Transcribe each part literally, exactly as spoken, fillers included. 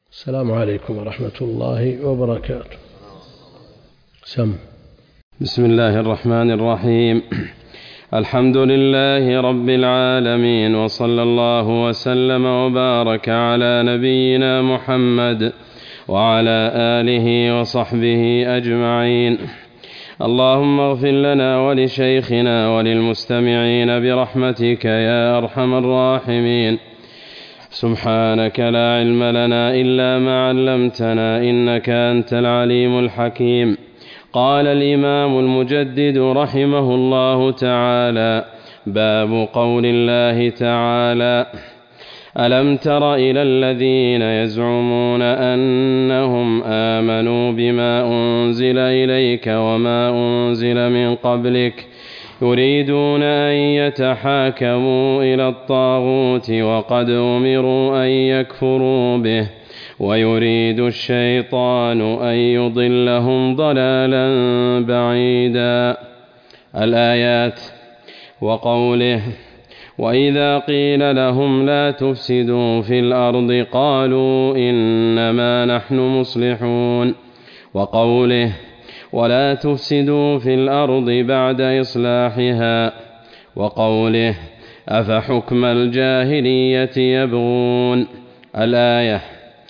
السلام عليكم ورحمة الله وبركاته. سم. بسم الله الرحمن الرحيم. الحمد لله رب العالمين، وصلى الله وسلم وبارك على نبينا محمد وعلى آله وصحبه أجمعين. اللهم اغفر لنا ولشيخنا وللمستمعين برحمتك يا أرحم الراحمين. سبحانك لا علم لنا إلا ما علمتنا إنك أنت العليم الحكيم. قال الإمام المجدد رحمه الله تعالى: باب قول الله تعالى: ألم تر إلى الذين يزعمون أنهم آمنوا بما أنزل إليك وما أنزل من قبلك يريدون أن يتحاكموا إلى الطاغوت وقد أمروا أن يكفروا به ويريد الشيطان أن يضلهم ضلالا بعيدا. الآيات. وقوله: وإذا قيل لهم لا تفسدوا في الأرض قالوا إنما نحن مصلحون. وقوله: ولا تفسدوا في الأرض بعد إصلاحها. وقوله: أفحكم الجاهلية يبغون. الآية.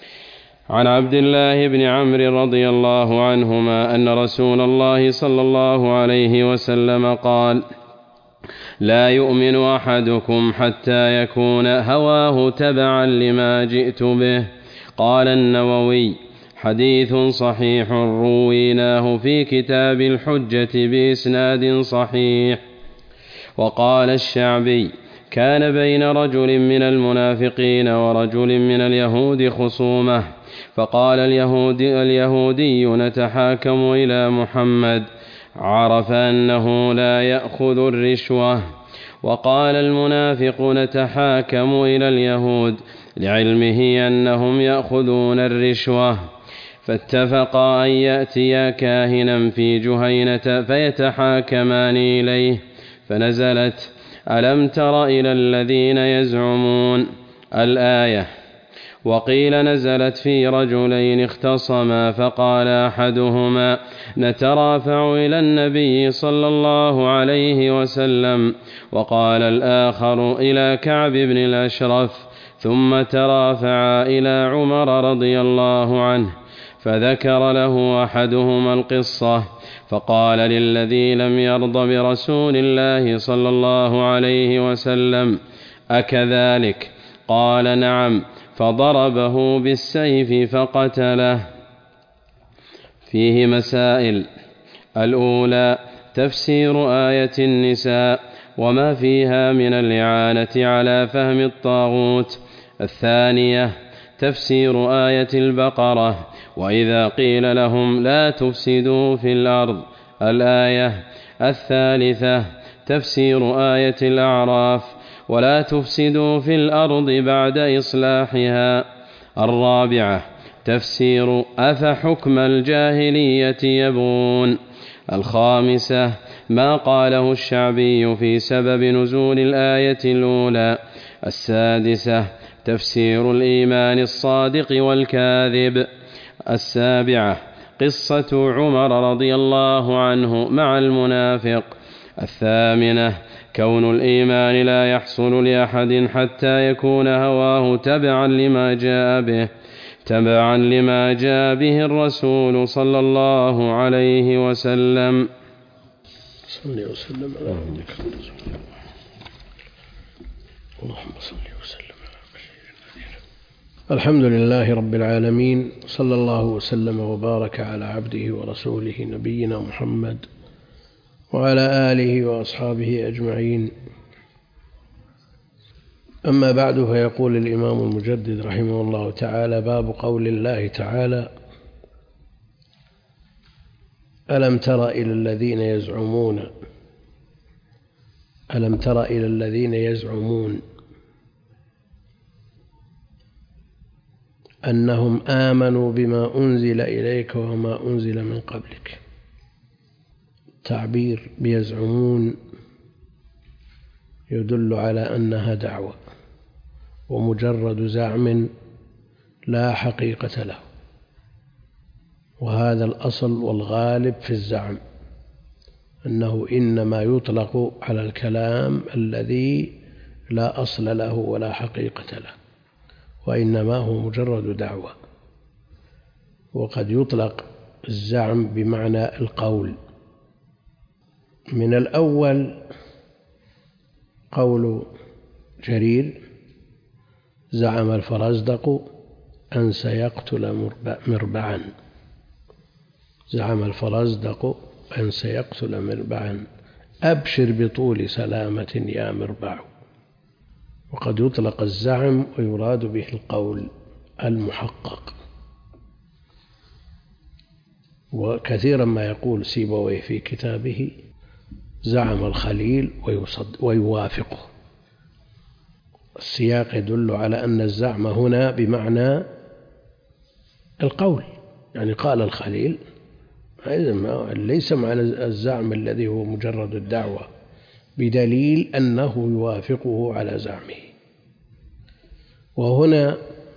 عن عبد الله بن عمرو رضي الله عنهما أن رسول الله صلى الله عليه وسلم قال: لا يؤمن أحدكم حتى يكون هواه تبعا لما جئت به. قال النووي: حديث صحيح رويناه في كتاب الحجة بإسناد صحيح. وقال الشعبي: كان بين رجل من المنافقين ورجل من اليهود خصومة، فقال اليهودي, اليهودي نتحاكم إلى محمد، عرف أنه لا يأخذ الرشوة. وقال المنافق نتحاكم إلى اليهود، لعلمه أنهم يأخذون الرشوة. فاتفقا أن يأتيا كاهنا في جهينة فيتحاكمان إليه، فنزلت: ألم تر إلى الذين يزعمون. الآية. وقيل نزلت في رجلين اختصما، فقال أحدهما: نترافع إلى النبي صلى الله عليه وسلم، وقال الآخر إلى كعب بن الأشرف، ثم ترافعا إلى عمر رضي الله عنه، فذكر له أحدهما القصة، فقال للذي لم يرض برسول الله صلى الله عليه وسلم: أكذلك؟ قال: نعم. فضربه بالسيف فقتله. فيه مسائل. الأولى: تفسير آية النساء وما فيها من الإعانة على فهم الطاغوت. الثانية: تفسير آية البقرة وإذا قيل لهم لا تفسدوا في الأرض. الآية. الثالثة: تفسير آية الأعراف ولا تفسدوا في الأرض بعد إصلاحها. الرابعة: تفسير أفحكم الجاهلية يبغون. الخامسة: ما قاله الشعبي في سبب نزول الآية الأولى. السادسة: تفسير الإيمان الصادق والكاذب. السابعة: قصة عمر رضي الله عنه مع المنافق. الثامنة: كون الإيمان لا يحصل لأحد حتى يكون هواه تبعا لما جاء به تبعا لما جاء به الرسول صلى الله عليه وسلم. صلى وسلم على عبدك اللهم صل وسلم على سيدنا. الحمد لله رب العالمين، صلى الله وسلم وبارك على عبده ورسوله نبينا محمد وعلى آله وأصحابه أجمعين. أما بعد، فيقول الإمام المجدد رحمه الله تعالى: باب قول الله تعالى: ألم تر إلى الذين يزعمون ألم تر إلى الذين يزعمون أنهم آمنوا بما أنزل إليك وما أنزل من قبلك. تعبير بيزعمون يدل على أنها دعوة، ومجرد زعم لا حقيقة له. وهذا الأصل والغالب في الزعم، أنه إنما يطلق على الكلام الذي لا أصل له ولا حقيقة له، وإنما هو مجرد دعوة. وقد يطلق الزعم بمعنى القول. من الأول قول جرير: زعم الفرزدق أن سيقتل مربعا. زعم الفرزدق أن سيقتل مربعا، أبشر بطول سلامة يا مربع. وقد يطلق الزعم ويراد به القول المحقق. وكثيرا ما يقول سيبويه في كتابه: زعم الخليل ويوافقه. السياق يدل على أن الزعم هنا بمعنى القول، يعني قال الخليل، ليس معنى الزعم الذي هو مجرد الدعوة، بدليل أنه يوافقه على زعمه. وهنا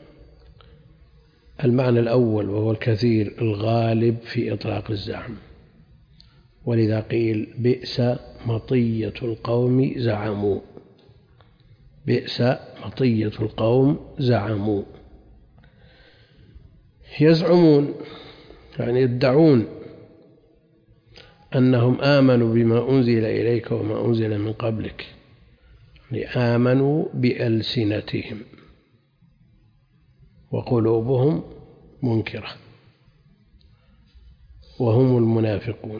المعنى الأول وهو الكثير الغالب في إطلاق الزعم، ولذا قيل: بئس مطية القوم زعموا. بئس مطية القوم زعموا، يزعمون يعني يدعون أنهم آمنوا بما أنزل إليك وما أنزل من قبلك، آمنوا بألسنتهم وقلوبهم منكرة، وهم المنافقون.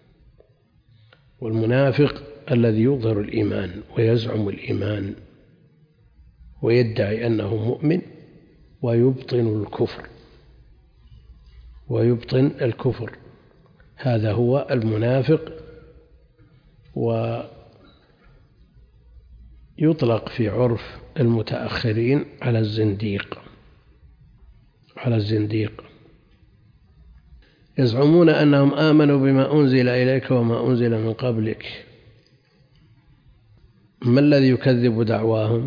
والمنافق الذي يظهر الإيمان ويزعم الإيمان ويدعي أنه مؤمن ويبطن الكفر ويبطن الكفر هذا هو المنافق. ويطلق في عرف المتأخرين على الزنديق على الزنديق يزعمون أنهم آمنوا بما أنزل إليك وما أنزل من قبلك. ما الذي يكذب دعواهم؟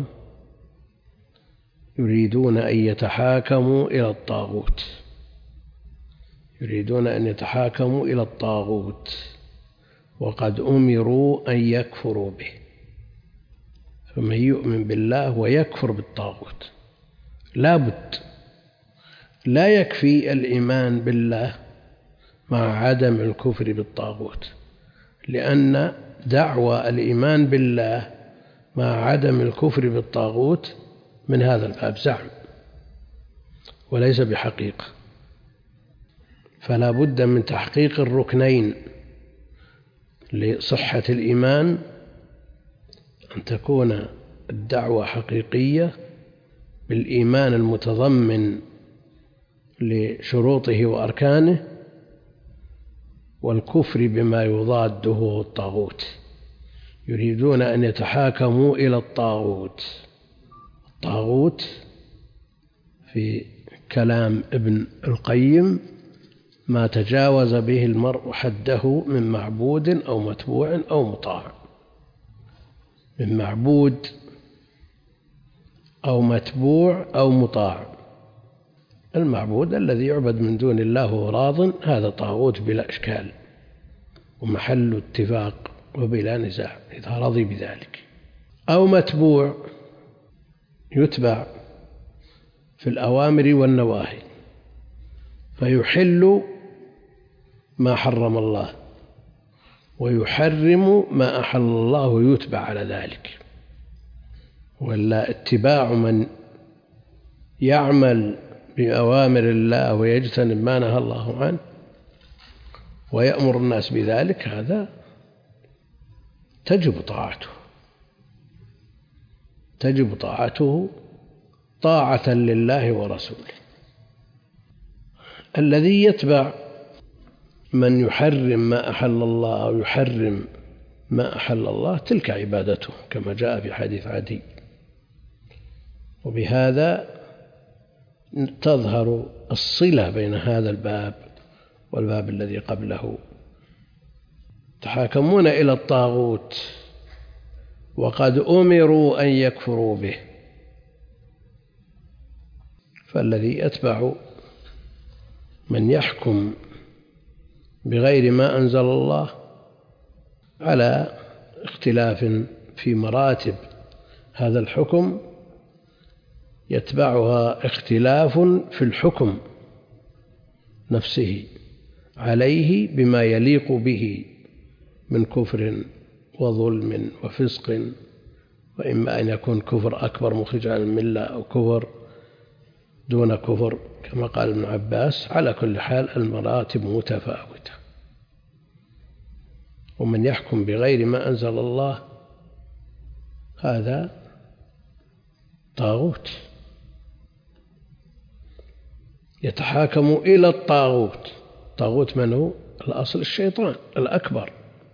يريدون أن يتحاكموا إلى الطاغوت يريدون أن يتحاكموا إلى الطاغوت وقد أمروا أن يكفروا به. فمن يؤمن بالله ويكفر بالطاغوت لا بد، لا يكفي الإيمان بالله مع عدم الكفر بالطاغوت، لأن دعوى الإيمان بالله مع عدم الكفر بالطاغوت من هذا الباب زعم وليس بحقيقة. فلا بد من تحقيق الركنين لصحة الإيمان: أن تكون الدعوة حقيقية بالإيمان المتضمن لشروطه وأركانه، والكفر بما يضاده الطاغوت. يريدون أن يتحاكموا إلى الطاغوت. الطاغوت في كلام ابن القيم ما تجاوز به المرء حده من معبود أو متبوع أو مطاع. من معبود أو متبوع أو مطاع. المعبود الذي يعبد من دون الله وهو راض، هذا طاغوت بلا إشكال ومحل اتفاق وبلا نزاع إذا رضي بذلك. أو متبوع يتبع في الأوامر والنواهي فيحل ما حرم الله ويحرم ما أحل الله ويتبع على ذلك. ولا اتباع من يعمل بأوامر الله ويجتنب ما نهى الله عنه ويأمر الناس بذلك، هذا تجب طاعته تجب طاعته طاعة لله ورسوله. الذي يتبع من يحرم ما أحل الله أو يحرم ما أحل الله تلك عبادته كما جاء في حديث عدي. وبهذا تظهر الصلة بين هذا الباب والباب الذي قبله. تحاكمون إلى الطاغوت وقد أمروا أن يكفروا به. فالذي يتبع من يحكم بغير ما أنزل الله على اختلاف في مراتب هذا الحكم يتبعها اختلاف في الحكم نفسه عليه بما يليق به من كفر وظلم وفسق، وإما أن يكون كفر أكبر مخرج عن الملة أو كفر دون كفر كما قال ابن عباس. على كل حال المراتب متفاوتة، ومن يحكم بغير ما أنزل الله هذا طاغوت، يتحاكم إلى الطاغوت. طاغوت من هو؟ الأصل الشيطان الأكبر،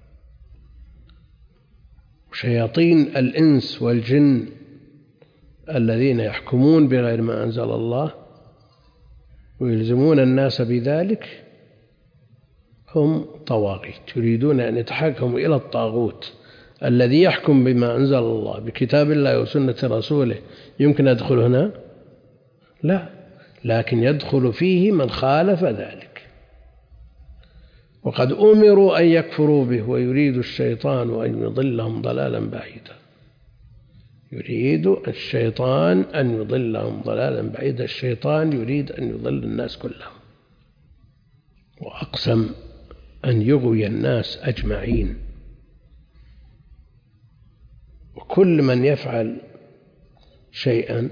شياطين الإنس والجن الذين يحكمون بغير ما أنزل الله ويلزمون الناس بذلك هم طواغيت، يريدون أن يتحاكموا إلى الطاغوت الذي يحكم بما أنزل الله بكتاب الله وسنة رسوله. يمكن يدخل هنا؟ لا، لكن يدخل فيه من خالف ذلك، وقد أمروا أن يكفروا به، ويريد الشيطان أن يضلهم ضلالا بعيدا. يريد الشيطان أن يضلهم ضلالا بعيدا. الشيطان يريد أن يضل الناس كلهم، وأقسم أن يغوي الناس أجمعين. وكل من يفعل شيئا،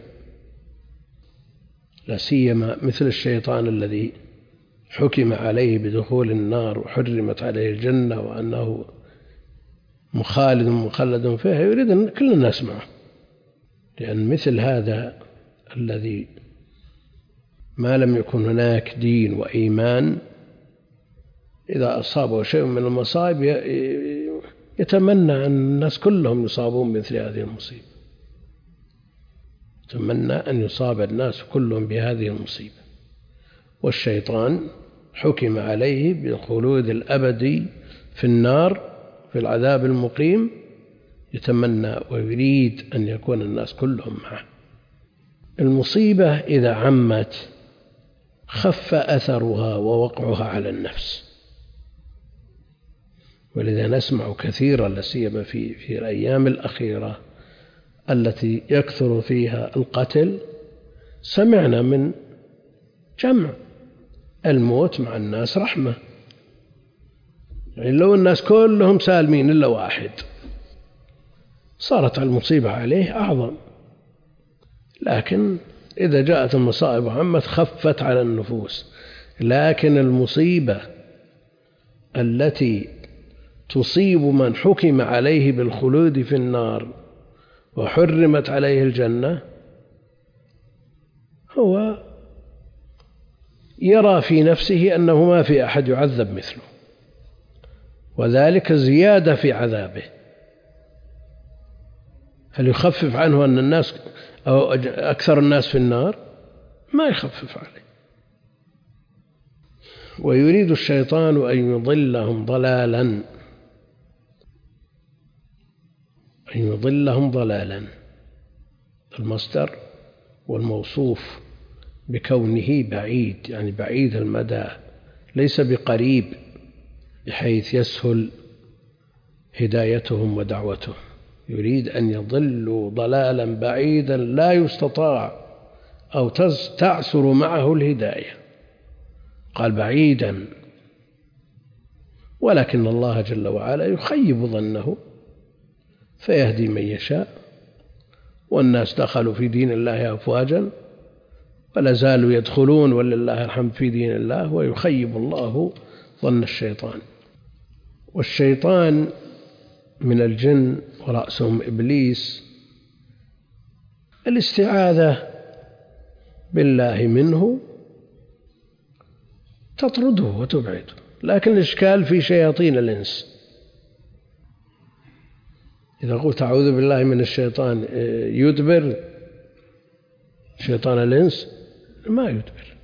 لا سيما مثل الشيطان الذي حكم عليه بدخول النار وحرمت عليه الجنة وأنه مخالد مخلد فيها، يريد أن كل الناس معه، لأن مثل هذا الذي ما لم يكن هناك دين وإيمان إذا أصابه شيء من المصائب يتمنى أن الناس كلهم يصابون بمثل هذه المصيبة، يتمنى أن يصاب الناس كلهم بهذه المصيبة. والشيطان حكم عليه بالخلود الأبدي في النار في العذاب المقيم، يتمنى ويريد أن يكون الناس كلهم معه. المصيبة إذا عمت خف أثرها ووقعها على النفس، ولذا نسمع كثيرا لا سيما في في الأيام الأخيرة التي يكثر فيها القتل، سمعنا من جمع الموت مع الناس رحمة، يعني لو الناس كلهم سالمين إلا واحد صارت المصيبة عليه أعظم. لكن إذا جاءت المصائب عمت خفت على النفوس. لكن المصيبة التي تصيب من حكم عليه بالخلود في النار وحرمت عليه الجنة هو يرى في نفسه أنه ما في أحد يعذب مثله، وذلك زيادة في عذابه. هل يخفف عنه أن الناس أو أكثر الناس في النار؟ ما يخفف عليه. ويريد الشيطان أن يضلهم ضلالا أن يضلهم ضلالا المصدر والموصوف بكونه بعيد، يعني بعيد المدى، ليس بقريب بحيث يسهل هدايتهم ودعوتهم. يريد أن يضلوا ضلالا بعيدا لا يستطاع أو تعسر معه الهداية، قال بعيدا. ولكن الله جل وعلا يخيب ظنه فيهدي من يشاء، والناس دخلوا في دين الله أفواجا ولا زالوا يدخلون ولله الحمد في دين الله، ويخيب الله ظن الشيطان. والشيطان من الجن ورأسهم إبليس، الاستعاذة بالله منه تطرده وتبعده. لكن الإشكال في شياطين الإنس. إذا قلت أعوذ بالله من الشيطان يدبر شيطان الإنس؟ ما يدبر.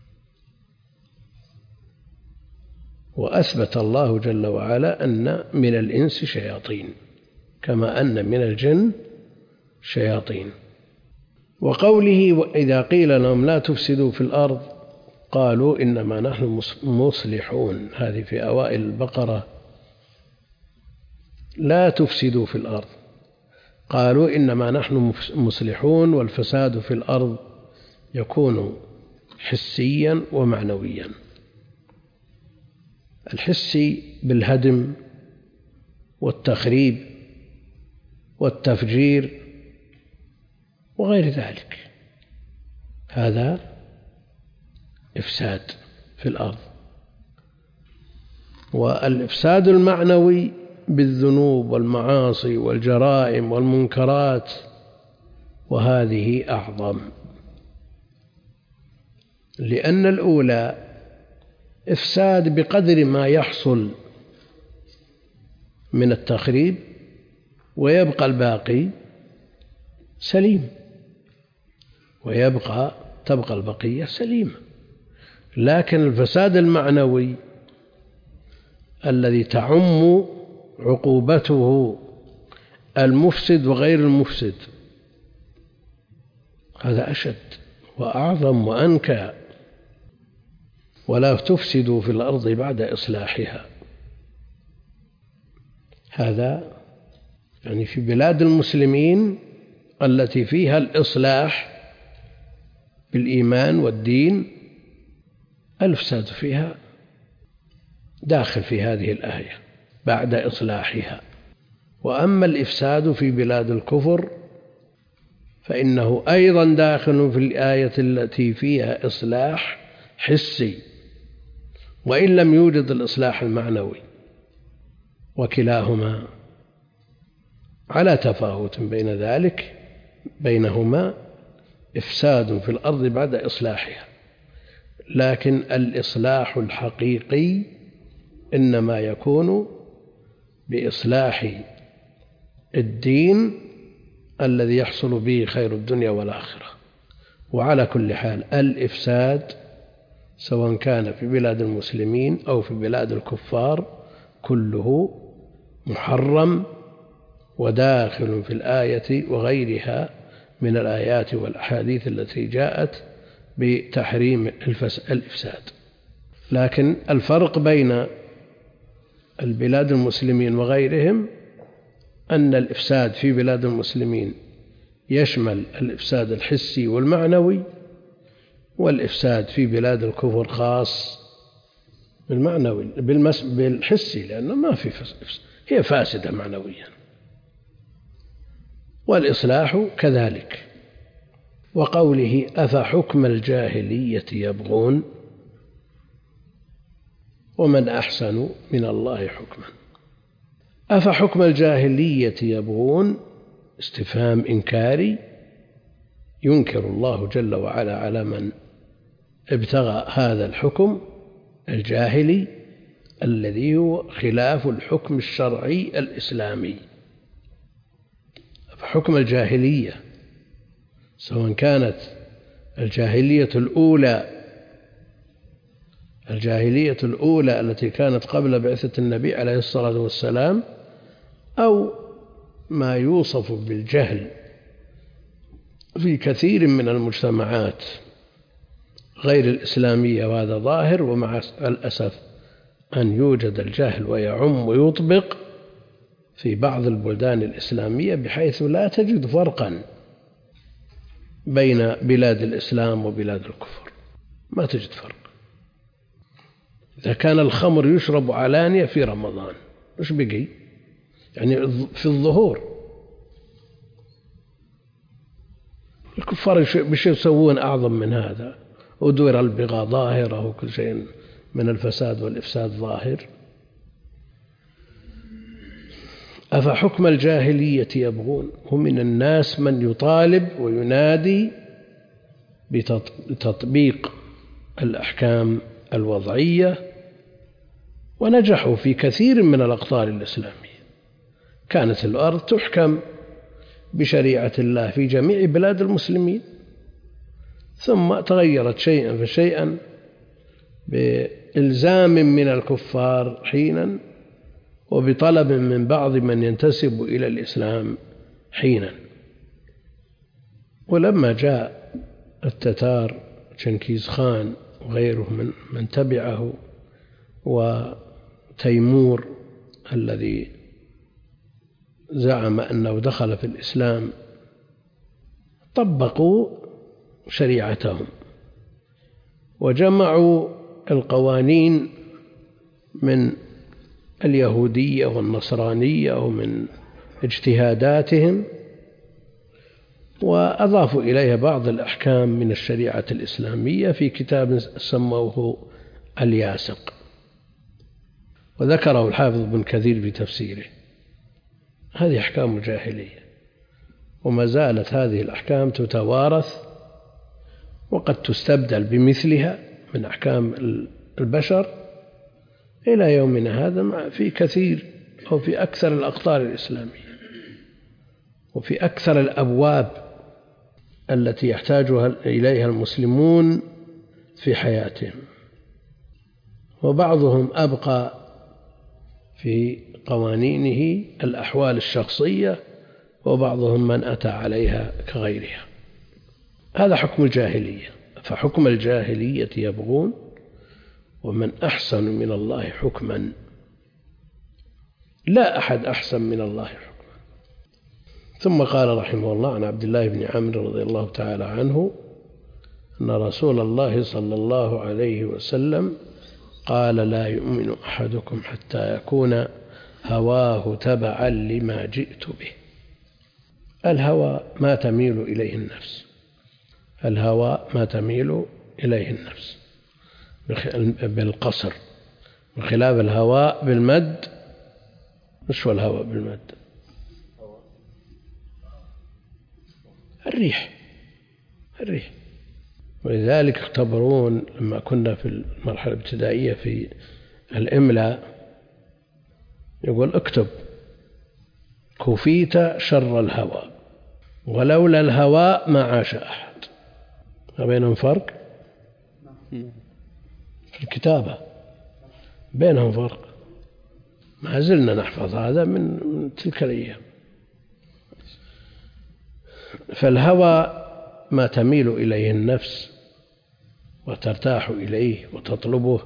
وأثبت الله جل وعلا أن من الإنس شياطين كما أن من الجن شياطين. وقوله إذا قيل لهم لا تفسدوا في الأرض قالوا إنما نحن مصلحون، هذه في أوائل البقرة. لا تفسدوا في الأرض قالوا إنما نحن مصلحون، والفساد في الأرض يكون حسيا ومعنويا. الحسي بالهدم والتخريب والتفجير وغير ذلك، هذا إفساد في الأرض. والإفساد المعنوي بالذنوب والمعاصي والجرائم والمنكرات، وهذه أعظم، لأن الأولى إفساد بقدر ما يحصل من التخريب ويبقى الباقي سليم، ويبقى تبقى البقية سليمة. لكن الفساد المعنوي الذي تعم عقوبته المفسد وغير المفسد، هذا أشد وأعظم وأنكى. ولا تفسدوا في الأرض بعد إصلاحها، هذا يعني في بلاد المسلمين التي فيها الإصلاح بالإيمان والدين، الفساد فيها داخل في هذه الآية بعد إصلاحها. وأما الإفساد في بلاد الكفر فإنه أيضا داخل في الآية التي فيها إصلاح حسي، وإن لم يوجد الإصلاح المعنوي، وكلاهما على تفاوت بين ذلك بينهما إفساد في الأرض بعد إصلاحها. لكن الإصلاح الحقيقي إنما يكون بإصلاح الدين الذي يحصل به خير الدنيا والآخرة. وعلى كل حال الإفساد سواء كان في بلاد المسلمين أو في بلاد الكفار كله محرم وداخل في الآية وغيرها من الآيات والأحاديث التي جاءت بتحريم الإفساد. لكن الفرق بين البلاد المسلمين وغيرهم أن الإفساد في بلاد المسلمين يشمل الإفساد الحسي والمعنوي، والإفساد في بلاد الكفر خاص بالمعنوي بالحسي، لأنه ما في فساد، هي فاسدة معنويا. والإصلاح كذلك. وقوله أفحكم الجاهلية يبغون ومن أحسن من الله حكما. أفحكم الجاهلية يبغون استفهام إنكاري، ينكر الله جل وعلا على من ابتغى هذا الحكم الجاهلي الذي هو خلاف الحكم الشرعي الإسلامي. فحكم الجاهلية سواء كانت الجاهلية الأولى الجاهلية الأولى التي كانت قبل بعثة النبي عليه الصلاة والسلام، أو ما يوصف بالجهل في كثير من المجتمعات غير الإسلامية، وهذا ظاهر. ومع الأسف أن يوجد الجهل ويعم ويطبق في بعض البلدان الإسلامية بحيث لا تجد فرقا بين بلاد الإسلام وبلاد الكفر، ما تجد فرق. إذا كان الخمر يشرب علانية في رمضان إيش بقي؟ يعني في الظهور الكفار بش يسوون أعظم من هذا، ودور البغاء ظاهرة وكل شيء من الفساد والإفساد ظاهر. أفحكم الجاهلية يبغون، هم من الناس من يطالب وينادي بتطبيق الأحكام الوضعية، ونجحوا في كثير من الأقطار الإسلامية. كانت الأرض تحكم بشريعة الله في جميع بلاد المسلمين، ثم تغيرت شيئا فشيئا بإلزام من الكفار حينا، وبطلب من بعض من ينتسب إلى الإسلام حينا. ولما جاء التتار جنكيز خان وغيره من من تبعه وتيمور الذي زعم أنه دخل في الإسلام طبقوا شريعتهم وجمعوا القوانين من اليهودية والنصرانية ومن اجتهاداتهم وأضافوا إليها بعض الأحكام من الشريعة الإسلامية في كتاب سموه الياسق، وذكره الحافظ ابن كثير في تفسيره. هذه أحكام الجاهلية، وما زالت هذه الأحكام تتوارث وقد تستبدل بمثلها من أحكام البشر إلى يومنا هذا في كثير أو في أكثر الأقطار الإسلامية وفي أكثر الأبواب التي يحتاجها إليها المسلمون في حياتهم. وبعضهم أبقى في قوانينه الأحوال الشخصية، وبعضهم من أتى عليها كغيرها. هذا حكم الجاهلية. فحكم الجاهلية يبغون، ومن أحسن من الله حكما، لا أحد أحسن من الله حكما. ثم قال رحمه الله عن عبد الله بن عمرو رضي الله تعالى عنه أن رسول الله صلى الله عليه وسلم قال: لا يؤمن أحدكم حتى يكون هواه تبعا لما جئت به. الهوى ما تميل إليه النفس، الهوى ما تميل إليه النفس بالقصر، بخلاف الهواء بالمد. مش هو الهواء بالمد؟ الريح، الريح. ولذلك اختبرون لما كنا في المرحلة الابتدائية في الإملاء يقول: اكتب كفيت شر الهوى، ولولا الهواء ما عاش أحد. ما بينهم فرق في الكتابة، بينهم فرق. ما زلنا نحفظ هذا من تلك الأيام. فالهوى ما تميل إليه النفس وترتاح إليه وتطلبه.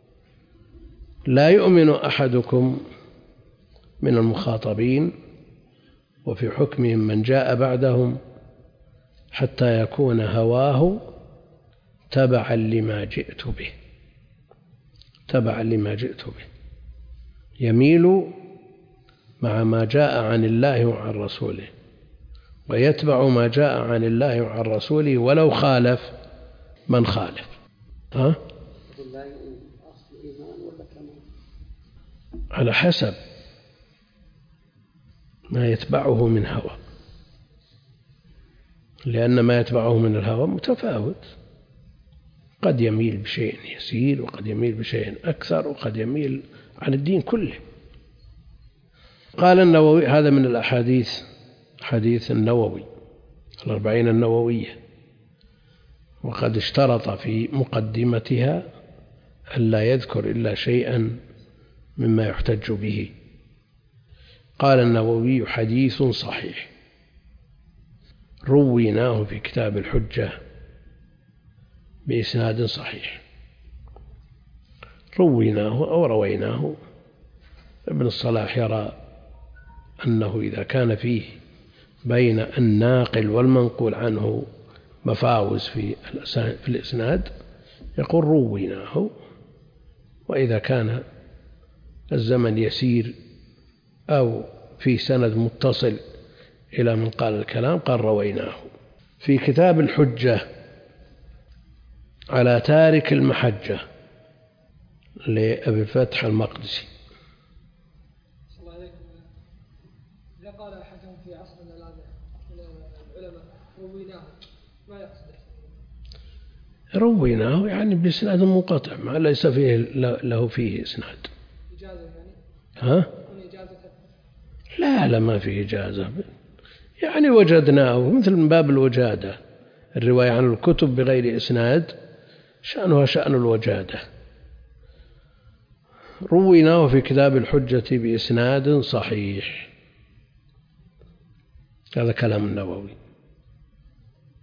لا يؤمن أحدكم من المخاطبين وفي حكمهم من جاء بعدهم حتى يكون هواه تبعا لما جئت به، تبعا لما جئت به، يميل مع ما جاء عن الله وعن رسوله، ويتبع ما جاء عن الله وعن رسوله ولو خالف من خالف. ها؟ على حسب ما يتبعه من هوى، لأن ما يتبعه من الهوى متفاوت، قد يميل بشيء يسير، وقد يميل بشيء أكثر، وقد يميل عن الدين كله. قال النووي: هذا من الأحاديث، حديث النووي الأربعين النووية، وقد اشترط في مقدمتها ألا يذكر إلا شيئا مما يحتج به. قال النووي: حديث صحيح رويناه في كتاب الحجة بإسناد صحيح. رويناه أو رويناه، ابن الصلاح يرى أنه إذا كان فيه بين الناقل والمنقول عنه مفاوز في الإسناد يقول رويناه، وإذا كان الزمن يسير أو في سند متصل إلى من قال الكلام قال رويناه. في كتاب الحجة على تارك المحجة لأبي الفتح المقدسي. إذا قال أحدهم في عصرنا العلماء رويناه ما يقصد؟ رويناه يعني بإسناد منقطع ما ليس فيه له فيه إسناد. إجازة يعني؟ ها؟ لا لا ما فيه إجازة، يعني وجدناه مثل من باب الوجادة، الرواية عن الكتب بغير إسناد شأنها شأن الوجادة. رويناه في كتاب الحجة بإسناد صحيح. هذا كلام النووي.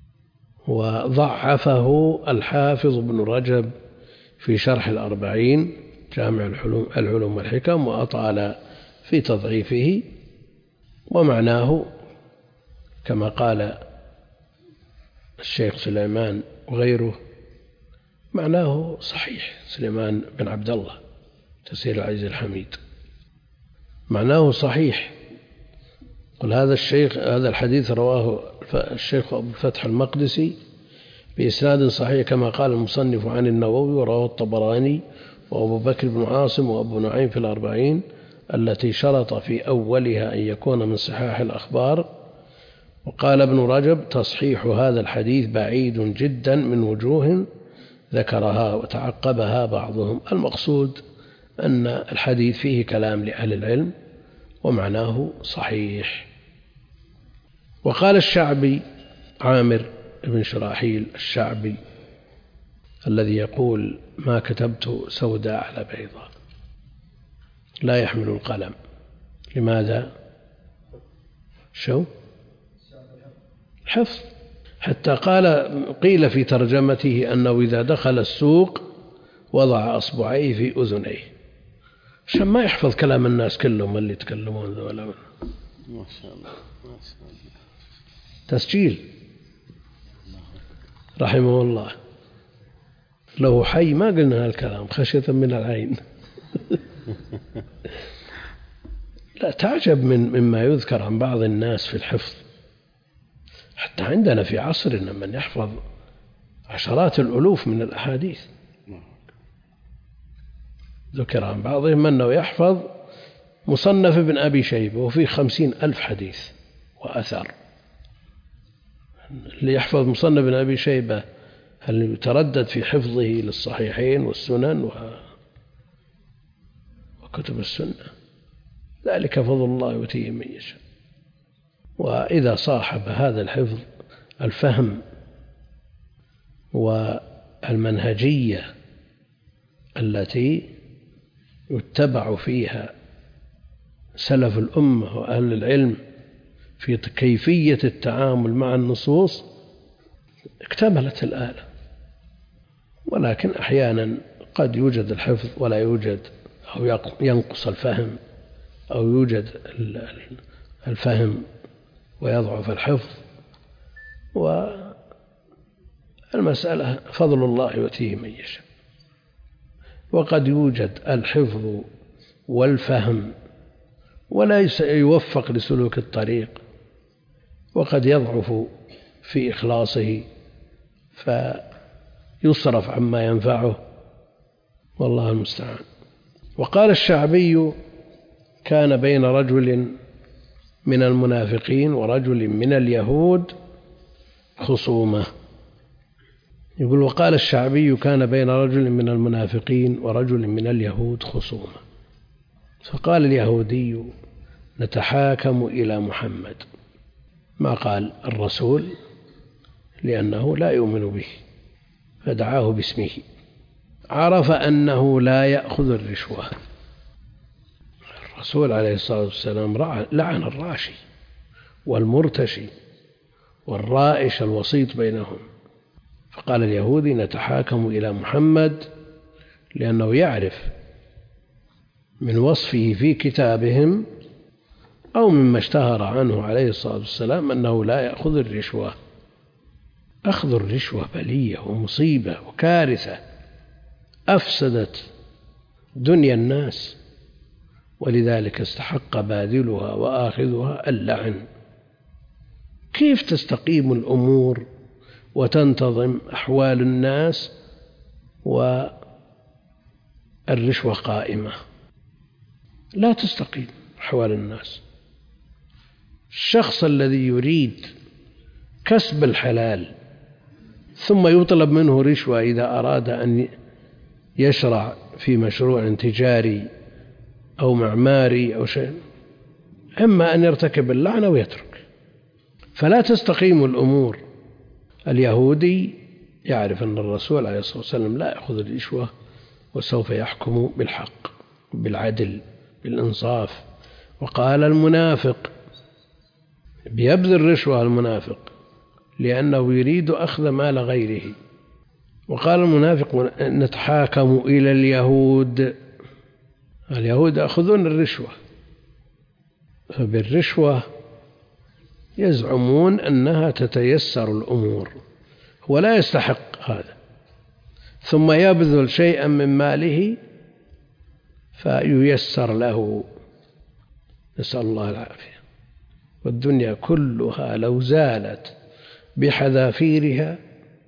وضعفه الحافظ ابن رجب في شرح الأربعين جامع العلوم والحكم، وأطال في تضعيفه. ومعناه كما قال الشيخ سليمان وغيره، معناه صحيح. سليمان بن عبد الله تفسير العزيز الحميد، معناه صحيح. قل هذا الشيخ هذا الحديث رواه الشيخ أبو الفتح المقدسي بإسناد صحيح كما قال المصنف عن النووي، ورواه الطبراني وأبو بكر بن عاصم وأبو نعيم في الأربعين التي شرط في أولها أن يكون من صحاح الأخبار. وقال ابن رجب: تصحيح هذا الحديث بعيد جدا من وجوه ذكرها وتعقبها بعضهم. المقصود أن الحديث فيه كلام لأهل العلم ومعناه صحيح. وقال الشعبي، عامر بن شراحيل الشعبي الذي يقول: ما كتبت سوداء على بيضاء لا يحمل القلم. لماذا؟ شو الحفظ. حتى قال قيل في ترجمته أنه إذا دخل السوق وضع أصبعيه في أذنيه عشان ما يحفظ كلام الناس كلهم اللي يتكلمون ذولا. ما شاء الله ما شاء الله. تسجيل رحمه الله، لو حي ما قلنا هالكلام خشية من العين. لا تعجب من مما يذكر عن بعض الناس في الحفظ. حتى عندنا في عصرنا من يحفظ عشرات الألوف من الأحاديث. ذكر عن بعضهم أنه يحفظ مصنف ابن أبي شيبة وفيه خمسين ألف حديث وأثر. اللي يحفظ مصنف ابن أبي شيبة هل يتردد في حفظه للصحيحين والسنن وكتب السنة؟ ذلك فضل الله يؤتيه من يشاء. وإذا صاحب هذا الحفظ الفهم والمنهجية التي يتبع فيها سلف الأمة وأهل العلم في كيفية التعامل مع النصوص، اكتملت الآلة. ولكن أحيانا قد يوجد الحفظ ولا يوجد، أو ينقص الفهم، أو يوجد الفهم ويضعف الحفظ. والمسألة فضل الله يؤتيه من يشاء. وقد يوجد الحفظ والفهم ولا يوفق لسلوك الطريق، وقد يضعف في إخلاصه فيصرف عما ينفعه، والله المستعان. وقال الشعبي: كان بين رجل من المنافقين ورجل من اليهود خصومة. يقول: وقال الشعبي: كان بين رجل من المنافقين ورجل من اليهود خصومة. فقال اليهودي: نتحاكم إلى محمد. ما قال الرسول لأنه لا يؤمن به، فدعاه باسمه. عرف أنه لا يأخذ الرشوة. الرسول عليه الصلاة والسلام لعن الراشي والمرتشي والرائش الوسيط بينهم. فقال اليهودي: نتحاكم إلى محمد، لأنه يعرف من وصفه في كتابهم أو مما اشتهر عنه عليه الصلاة والسلام أنه لا يأخذ الرشوة. أخذ الرشوة بلية ومصيبة وكارثة أفسدت دنيا الناس، ولذلك استحق باذلها وآخذها اللعن. كيف تستقيم الأمور وتنتظم أحوال الناس والرشوة قائمة؟ لا تستقيم أحوال الناس. الشخص الذي يريد كسب الحلال ثم يطلب منه رشوة إذا أراد أن يشرع في مشروع تجاري أو معماري أو شيء، إما أن يرتكب اللعنة ويترك، فلا تستقيم الأمور. اليهودي يعرف أن الرسول عليه الصلاة والسلام لا يأخذ الرشوة وسوف يحكم بالحق بالعدل بالإنصاف. وقال المنافق بيبذل رشوة، المنافق لأنه يريد أخذ مال غيره. وقال المنافق نتحاكم إلى اليهود. اليهود يأخذون الرشوة، فبالرشوة يزعمون أنها تتيسر الأمور، ولا يستحق هذا، ثم يبذل شيئا من ماله فييسر له، نسأل الله العافية. والدنيا كلها لو زالت بحذافيرها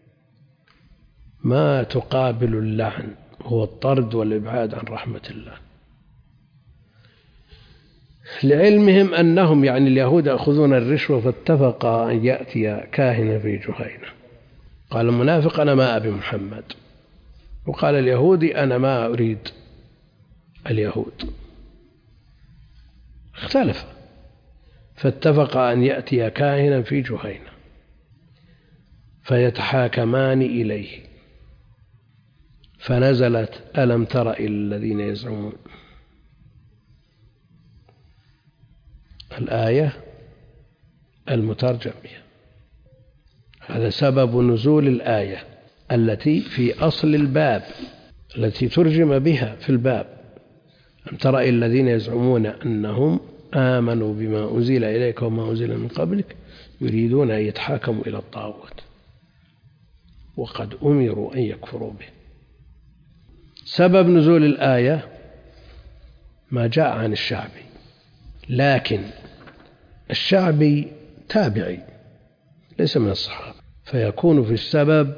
ما تقابل اللعن، هو الطرد والإبعاد عن رحمة الله، لعلمهم أنهم يعني اليهود يأخذون الرشوة، فاتفق أن يأتي كاهنا في جهينة. قال المنافق أنا ما أبي محمد، وقال اليهودي أنا ما أريد اليهود، اختلف، فاتفق أن يأتي كاهنا في جهينة فيتحاكمان إليه، فنزلت ألم تر إلى الذين يزعمون الآية المترجم بها. هذا سبب نزول الآية التي في أصل الباب التي ترجم بها في الباب. ألم تر إلى الذين يزعمون أنهم آمنوا بما أنزل إليك وما أنزل من قبلك يريدون أن يتحاكموا إلى الطاغوت وقد أمروا أن يكفروا به. سبب نزول الآية ما جاء عن الشعبي، لكن الشعبي تابعي ليس من الصحابة، فيكون في السبب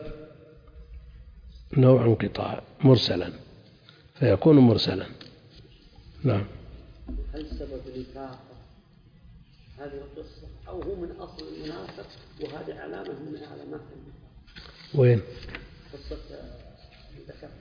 نوع انقطاع مرسلا، فيكون مرسلا. نعم. هل سبب النفاق هذه القصة أو هو من أصل المنافق وهذه علامة من علامات النفاق؟ وين؟ قصة ذكر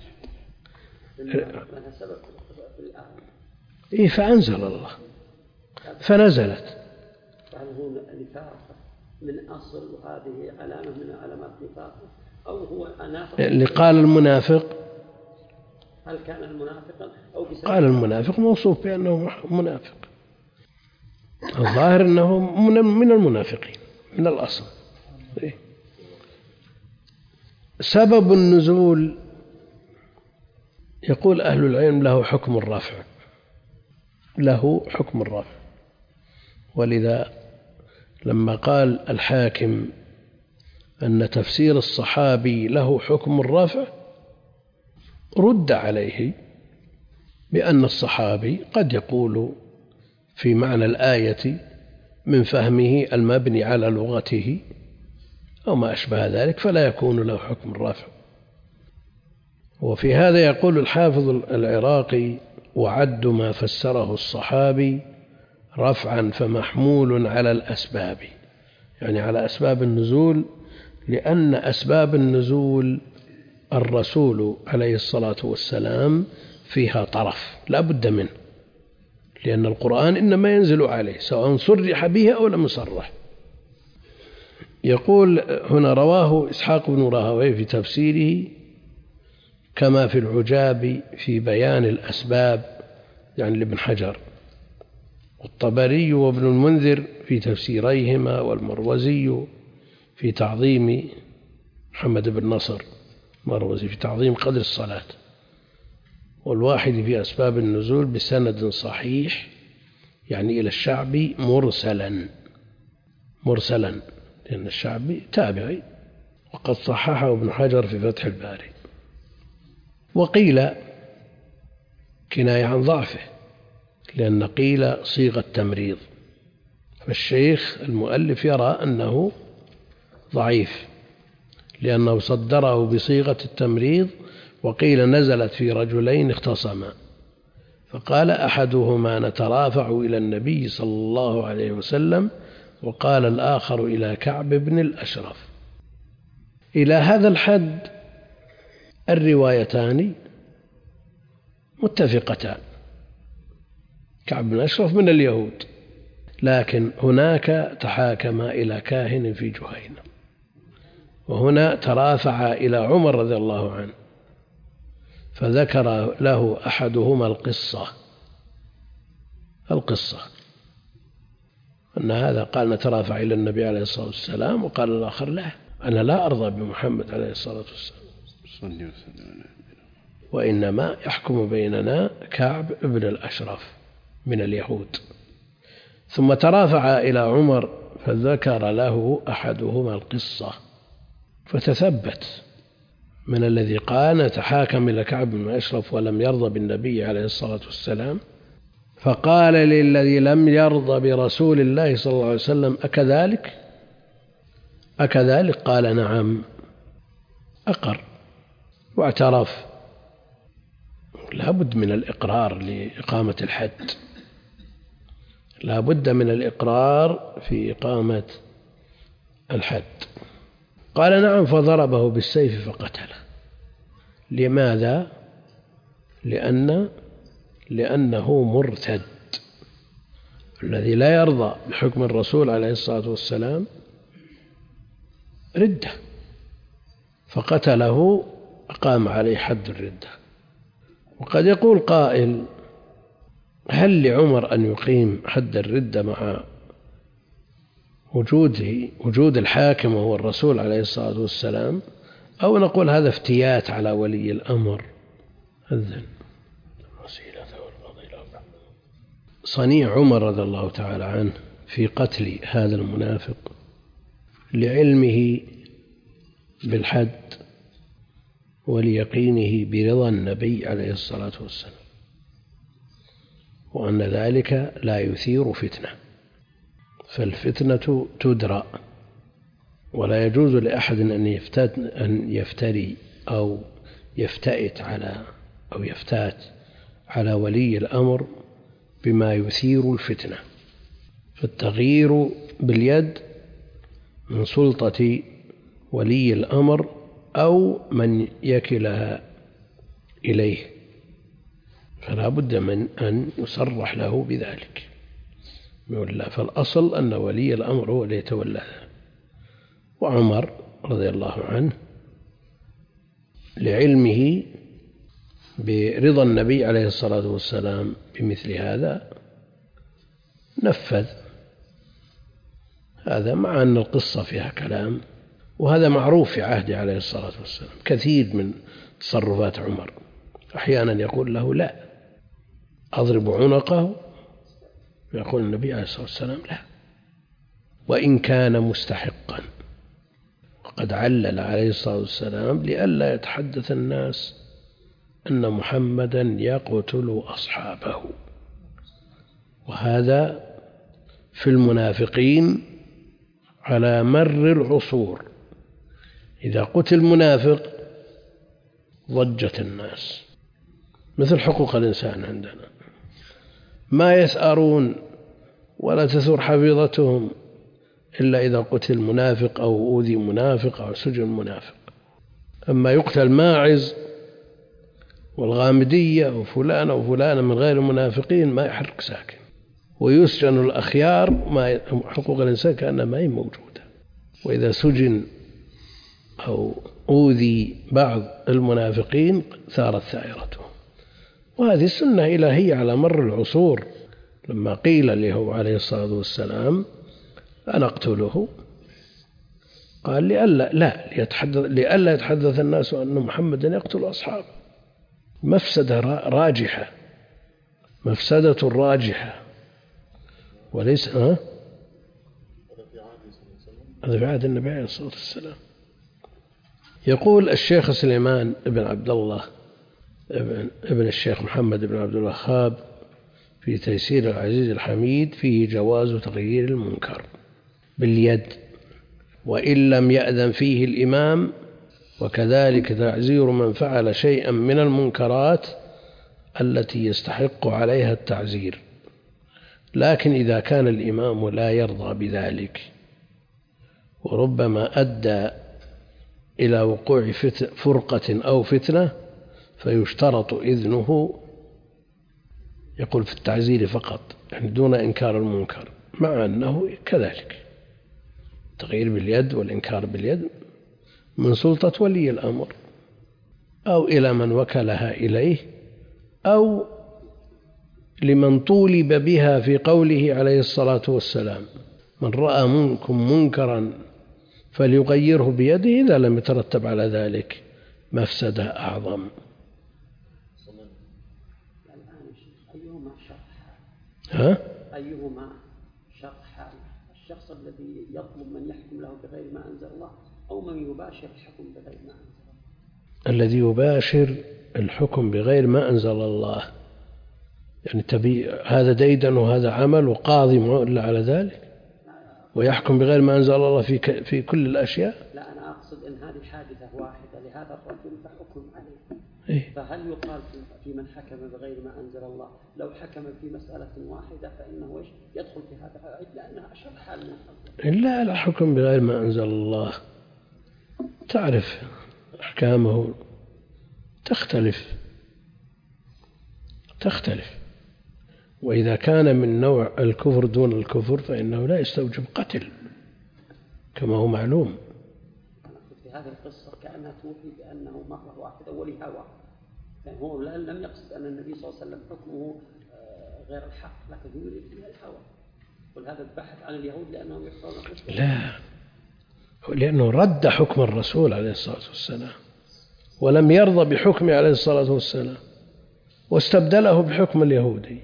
لها سبب في الآية. إيه فأنزل الله فنزلت. فهل هو نفاق من أصل وهذه علامة من علامات نفاق أو هو نافق؟ اللي قال المنافق، هل كان المنافقا أو بسبب؟ قال المنافق موصوف بأنه منافق، الظاهر أنه من المنافقين من الأصل. إيه؟ سبب النزول يقول أهل العلم له حكم الرفع، له حكم الرفع، ولذا لما قال الحاكم أن تفسير الصحابي له حكم الرفع رد عليه بأن الصحابي قد يقول في معنى الآية من فهمه المبني على لغته أو ما أشبه ذلك، فلا يكون له حكم الرفع. وفي هذا يقول الحافظ العراقي وعد ما فسره الصحابي رفعا فمحمول على الأسباب، يعني على أسباب النزول، لأن أسباب النزول الرسول عليه الصلاة والسلام فيها طرف لا بد منه، لأن القرآن إنما ينزل عليه سواء صرح به أو لم يصرح. يقول هنا رواه إسحاق بن راهويه في تفسيره كما في العجاب في بيان الأسباب، يعني لابن حجر، والطبري وابن المنذر في تفسيريهما، والمروزي في تعظيم محمد بن نصر مروزي في تعظيم قدر الصلاة، والواحد في أسباب النزول بسند صحيح يعني إلى الشعبي مرسلا مرسلا لأن الشعبي تابعي، وقد صححه ابن حجر في فتح الباري. وقيل كناية عن ضعفه، لأن قيل صيغة تمريض، فالشيخ المؤلف يرى أنه ضعيف لأنه صدره بصيغة التمريض. وقيل نزلت في رجلين اختصما فقال أحدهما نترافع إلى النبي صلى الله عليه وسلم، وقال الآخر إلى كعب بن الأشرف. إلى هذا الحد الروايتان متفقتان، كعب بن الأشرف من اليهود، لكن هناك تحاكم إلى كاهن في جهينة، وهنا ترافع إلى عمر رضي الله عنه، فذكر له أحدهما القصة القصة أن هذا قال نترافع إلى النبي عليه الصلاة والسلام، وقال الآخر لا، أنا لا أرضى بمحمد عليه الصلاة والسلام، وإنما يحكم بيننا كعب ابن الأشرف من اليهود. ثم ترافع إلى عمر فذكر له أحدهما القصة فتثبت من الذي قال نتحاكم إلى كعب بن أشرف ولم يرضى بالنبي عليه الصلاة والسلام، فقال للذي لم يرضى برسول الله صلى الله عليه وسلم أكذلك أكذلك قال نعم، أقر واعترف. لا بد من الإقرار لإقامة الحد، لا بد من الإقرار في إقامة الحد. قال نعم، فضربه بالسيف فقتله. لماذا؟ لأن لأنه مرتد. الذي لا يرضى بحكم الرسول عليه الصلاة والسلام ردة، فقتله أقام عليه حد الردة. وقد يقول قائل هل لعمر أن يقيم حد الردة مع وجوده وجود الحاكم وهو الرسول عليه الصلاة والسلام، أو نقول هذا افتيات على ولي الأمر؟ أذن صنيع عمر رضي الله تعالى عنه في قتل هذا المنافق لعلمه بالحد وليقينه برضا النبي عليه الصلاة والسلام، وأن ذلك لا يثير فتنة، فالفتنة تدرى، ولا يجوز لأحد أن يفتري أو يفتئت على أو يفتات على ولي الأمر بما يثير الفتنة. فالتغيير باليد من سلطة ولي الأمر أو من يكلها إليه، فلا بد من أن يصرح له بذلك. فالأصل أن ولي الأمر هو الذي يتولى. وعمر رضي الله عنه لعلمه برضا النبي عليه الصلاة والسلام بمثل هذا نفذ هذا، مع أن القصة فيها كلام، وهذا معروف في عهده عليه الصلاة والسلام. كثير من تصرفات عمر أحيانا يقول له لا أضرب عنقه، يقول النبي عليه الصلاة والسلام لا، وإن كان مستحقا. وقد علل عليه الصلاة والسلام لئلا يتحدث الناس أن محمدا يقتل أصحابه، وهذا في المنافقين على مر العصور. إذا قتل منافق ضجت الناس، مثل حقوق الإنسان عندنا، ما يثأرون ولا تثور حفيظتهم إلا إذا قتل منافق أو أوذي منافق أو سجن منافق. أما يقتل ماعز والغامدية وفلان وفلان من غير المنافقين ما يحرك ساكن، ويسجن الأخيار، ما حقوق الإنسان كأنها ما هي موجودة. وإذا سجن أو أوذي بعض المنافقين ثارت ثائرتهم. وهذه السنة إلهية على مر العصور. لما قيل له عليه الصلاة والسلام أنا أقتله، قال لئلا لا ليتحدث لئلا يتحدث الناس أن محمدا يقتل أصحابه. مفسدة راجحة، مفسدة راجحة، وليس ها هذا في عهد النبي عليه الصلاة والسلام. يقول الشيخ سليمان بن عبد الله ابن الشيخ محمد بن عبد الوهاب في تيسير العزيز الحميد فيه جواز تغيير المنكر باليد وإن لم يأذن فيه الإمام، وكذلك تعزير من فعل شيئا من المنكرات التي يستحق عليها التعزير، لكن إذا كان الإمام لا يرضى بذلك وربما أدى إلى وقوع فرقة أو فتنة فيشترط إذنه، يقول في التعزير فقط يعني دون إنكار المنكر، مع أنه كذلك تغيير باليد والإنكار باليد من سلطة ولي الأمر أو إلى من وكلها إليه أو لمن طولب بها في قوله عليه الصلاة والسلام: من رأى منكم منكرا فليغيره بيده إذا لم يترتب على ذلك مفسدة أعظم. أيهما شرح ها؟ أيهما شرح الشخص الذي يطلب من يحكم له بغير ما أنزل الله أو من يباشر الحكم بغير ما أنزل الله؟ الذي يباشر الحكم بغير ما أنزل الله، يعني تبي هذا ديدن وهذا عمل وقاضي إلا على ذلك ويحكم بغير ما أنزل الله في في كل الأشياء. لا، أنا أقصد أن هذه حادثة واحدة لهذا الرجل فحكم عليه. إيه؟ فهل يقال في من حكم بغير ما أنزل الله لو حكم في مسألة واحدة فإنه يدخل في هذا العيب لأنها أشد حال من الحكم؟ إلا على حكم بغير ما أنزل الله تعرف أحكامه تختلف تختلف وإذا كان من نوع الكفر دون الكفر فإنه لا يستوجب قتل كما هو معلوم. في هذه القصة كأنها توحي بأنه مرة واحدة ولهوى، يعني هو لم يقصد أن النبي صلى الله عليه وسلم حكمه غير الحق، لكن هو يريد فيها الهوى. ولهذا البحث عن اليهود لأنهم يحصلون الحكم. لا، لأنه رد حكم الرسول عليه الصلاة والسلام ولم يرضى بحكمه عليه الصلاة والسلام واستبدله بحكم اليهودي.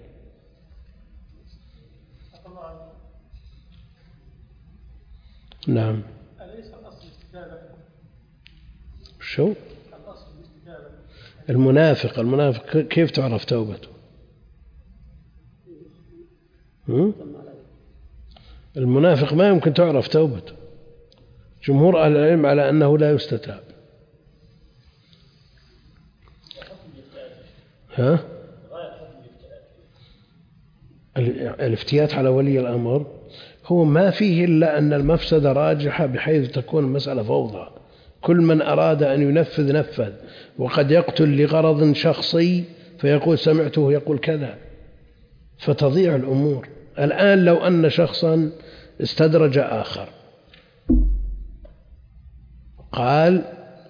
نعم. أليس الأصل الاستجابة؟ شو؟ الأصل الاستجابة. المنافق المنافق كيف تعرف توبته؟ المنافق ما يمكن تعرف توبته. جمهور أهل العلم على أنه لا يستتاب. ها؟ الافتيات على ولي الأمر هو ما فيه إلا أن المفسدة راجحة بحيث تكون المسألة فوضى، كل من أراد أن ينفذ نفذ، وقد يقتل لغرض شخصي فيقول سمعته يقول كذا فتضيع الأمور. الآن لو أن شخصا استدرج آخر قال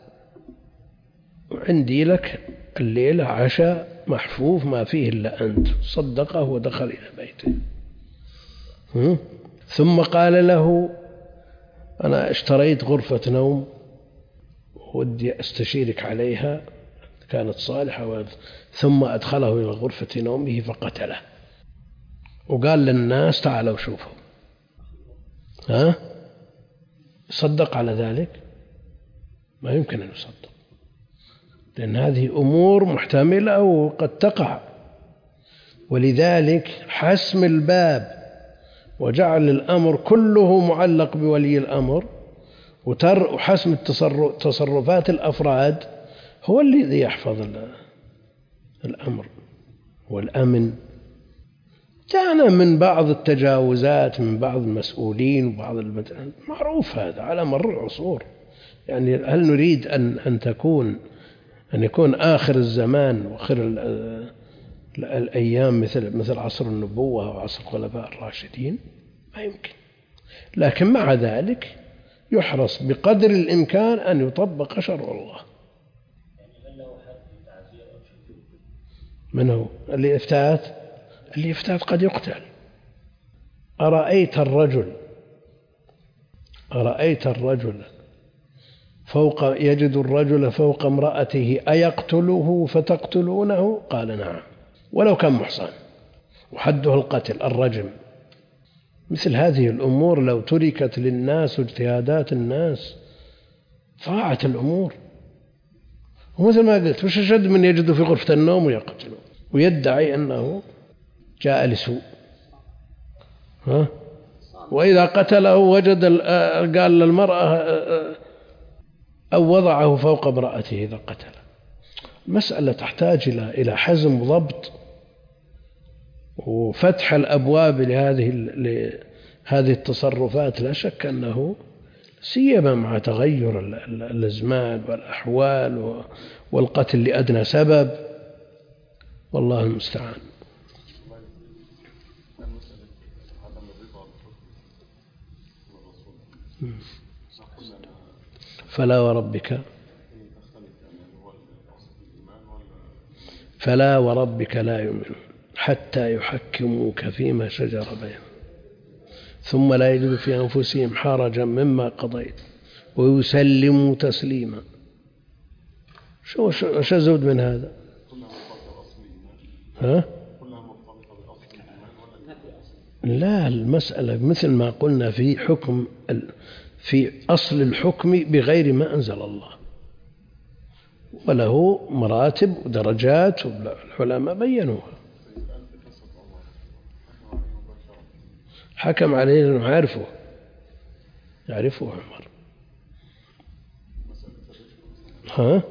عندي لك الليلة عشاء محفوف ما فيه إلا أنت، صدقه ودخل إلى بيته، ثم قال له أنا اشتريت غرفة نوم ودي أستشيرك عليها، كانت صالحة، ثم أدخله إلى غرفة نومه فقتله وقال للناس تعالوا شوفوا. ها؟ صدق على ذلك؟ ما يمكن أن يصدق، لأن هذه أمور محتملة وقد تقع. ولذلك حسم الباب وجعل الأمر كله معلق بولي الأمر وحسم تصرفات الأفراد هو الذي يحفظ الأمر والأمن. جاءنا من بعض التجاوزات من بعض المسؤولين وبعض المدن، معروف هذا على مر العصور. يعني هل نريد أن أن تكون أن يكون آخر الزمان وآخر الأيام مثل مثل عصر النبوة وعصر الخلفاء الراشدين؟ ما يمكن. لكن مع ذلك يحرص بقدر الإمكان أن يطبق شرع الله. من هو اللي افتات؟ اللي افتات قد يقتل. أرأيت الرجل أرأيت الرجل فوق يجد الرجل فوق امرأته أيقتله فتقتلونه؟ قال نعم، ولو كان محصن وحده القتل الرجم. مثل هذه الأمور لو تركت للناس واجتهادات الناس ضاعت الأمور. ومثل ما قلت وش أشد من يجد في غرفة النوم ويقتله ويدعي أنه جاء لسوء؟ ها؟ وإذا قتله وجد قال للمرأة أو وضعه فوق امرأته إذا قتل. المسألة تحتاج إلى إلى حزم وضبط وفتح الأبواب لهذه لهذه التصرفات. لا شك أنه سيما مع تغير الأزمان والأحوال والقتل لأدنى سبب، والله المستعان. فلا وربك فلا وربك لا يؤمنون حتى يحكموك فيما شجر بينهم ثم لا يجدوا في أنفسهم حرجا مما قضيت ويسلموا تسليما. شو شو أزود من هذا؟ ها؟ لا، المسألة مثل ما قلنا في حكم في أصل الحكم بغير ما أنزل الله، وله مراتب ودرجات والعلماء بينوها. حكم عليه لأنه يعرفه يعرفه عمر. ها؟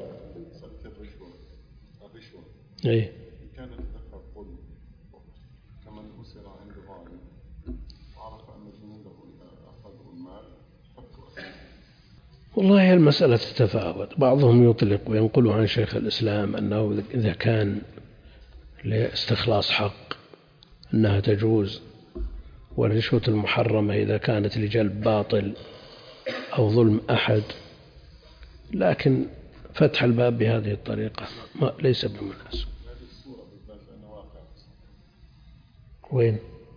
إيه؟ كانت ذكر قل كمن أسر عند ظالم وعرف أن جنوده إذا أخذوا المال فكوا أسره. والله المسألة تتفاوت، بعضهم يطلق وينقل عن شيخ الإسلام أنه إذا كان لاستخلاص حق أنها تجوز، والرشوة المحرمة إذا كانت لجلب باطل أو ظلم أحد، لكن فتح الباب بهذه الطريقة ما ليس بمناسب. وين؟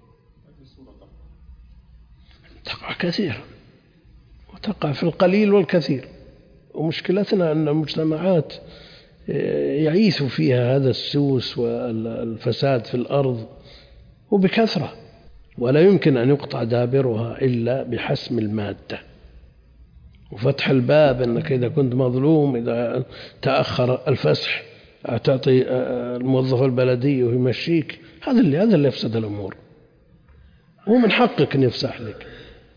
تقع كثيرا، وتقع في القليل والكثير، ومشكلتنا أن المجتمعات يعيث فيها هذا السوس والفساد في الأرض وبكثرة، ولا يمكن أن يقطع دابرها إلا بحسم المادة وفتح الباب. أنك إذا كنت مظلوم، إذا تأخر الفسح تعطي الموظف البلدي ويمشيك، هذا اللي هذا اللي يفسد الأمور. هو من حقك أن يفسح لك،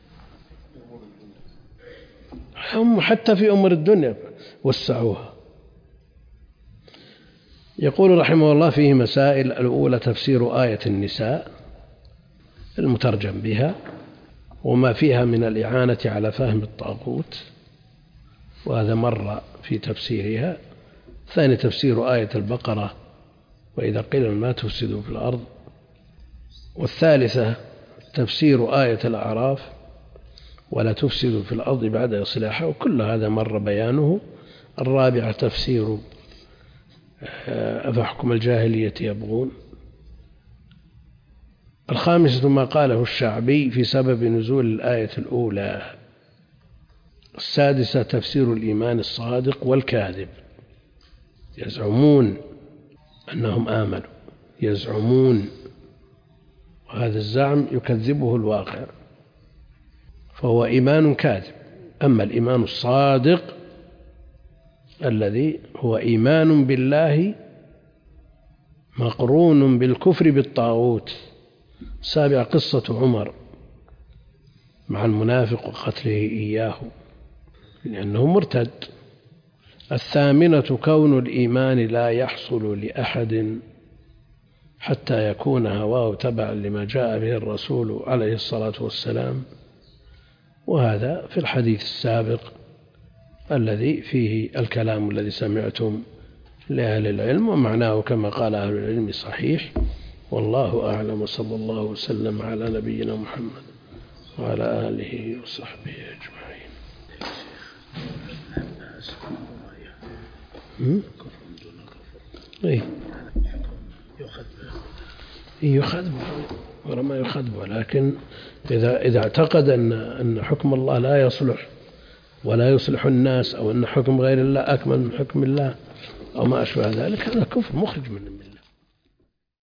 هم حتى في أمور الدنيا وسعوها. يقول رحمه الله فيه مسائل. الأولى تفسير آية النساء المترجم بها وما فيها من الإعانة على فهم الطاغوت، وهذا مر في تفسيرها. ثاني تفسير آية البقرة وإذا قيل ما تفسدوا في الأرض. والثالثة تفسير آية الأعراف ولا تفسدوا في الأرض بعد إصلاحها، وكل هذا مر بيانه. الرابعة تفسير أفحكم الجاهلية يبغون. الخامسة ما قاله الشعبي في سبب نزول الآية الأولى. السادسة تفسير الإيمان الصادق والكاذب. يزعمون أنهم آمنوا، يزعمون، وهذا الزعم يكذبه الواقع، فهو إيمان كاذب. أما الإيمان الصادق الذي هو إيمان بالله مقرون بالكفر بالطاغوت. سابع قصة عمر مع المنافق وقتله إياه لأنه مرتد. الثامنة كون الإيمان لا يحصل لأحد حتى يكون هواه تبعا لما جاء به الرسول عليه الصلاة والسلام، وهذا في الحديث السابق الذي فيه الكلام الذي سمعتم لأهل العلم، ومعناه كما قال أهل العلم صحيح، والله أعلم. صلى الله وسلم على نبينا محمد وعلى آله وصحبه أجمعين. إيه يخذ ولا ما يخذ، ولكن إذا إذا اعتقد أن أن حكم الله لا يصلح ولا يصلح الناس، أو أن حكم غير الله أكمل من حكم الله أو ما أشبه ذلك، هذا كفر مخرج من الملة.